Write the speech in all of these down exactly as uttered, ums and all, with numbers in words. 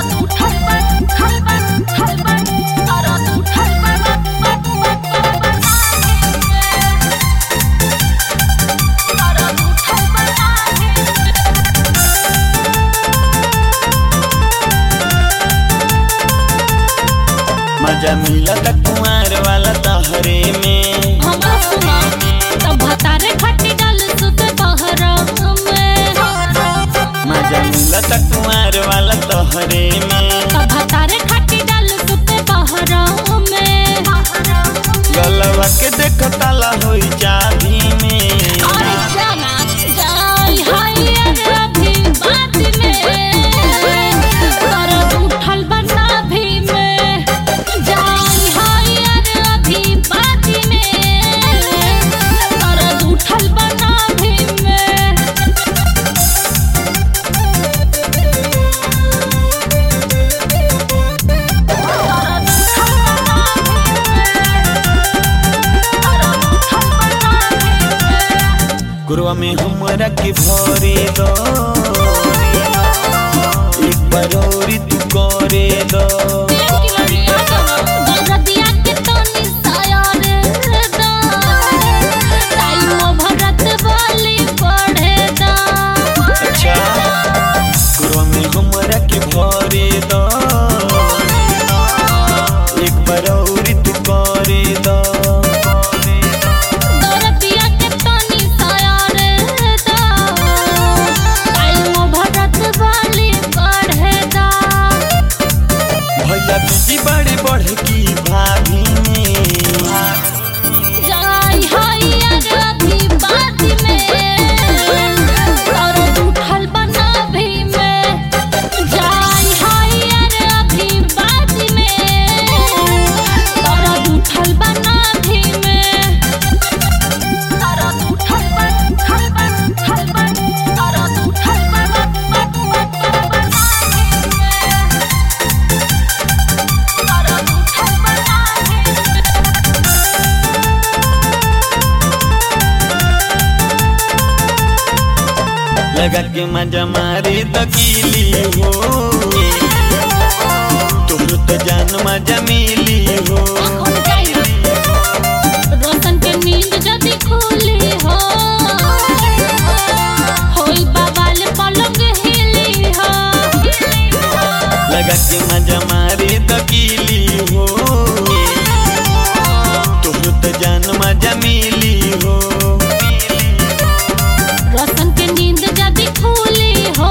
मजा मिलत कुंवर वाला तहरे में हमरा सुना तब भतारे खट्टी डाल सुत बहरा में मजा मिलत कुंवर वाला तहरे में तब भतारे खट्टी डाल सुत बहरा में गलवा के देख ताला होई चाभी में अरे जाना जाई हाय अरे अभी बात में दर्द उठल बना भी में जाई हाय अरे अभी बात में दर्द उठल बना भी में गुरुआ में हमरा के भरे दो एक बार औरी तू करे दो अच्छा गुरुआ में हमरा के भरे दो एक बार औरी तू करे दो भैया बीजी बड़े बढ़ की भाभी में जाई हाय अरे अभी बात में दर्द उठल बना भी में जाई हाय अरे अभी बात में दर्द उठल बना भी में दर्द उठल बन उठल बन उठल बन दर्द उठल बन लगा के मजा मारे तकीली हो तुम तो जान मजा मिली हो रोशन के नींद जदी खुली हो होई बाबाल पलंग हिली हो लगा के मजा मारे तकीली हो तुम तो जान मजा मिली हो रोशन के नींद जदी खुली हो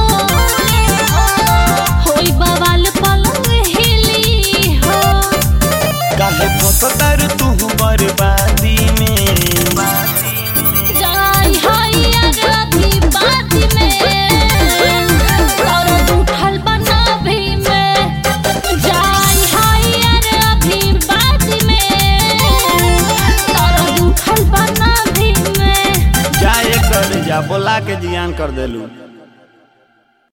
होई बाबाल पलंग हिली हो काहे फसतर तू बर्बादी में जाई हाय अरे अभी बात में दर्द उठल बना भी में जाई हाय अरे अभी बात में दर्द उठल बना भी में जाए कर जा बोला के जियान कर देलू।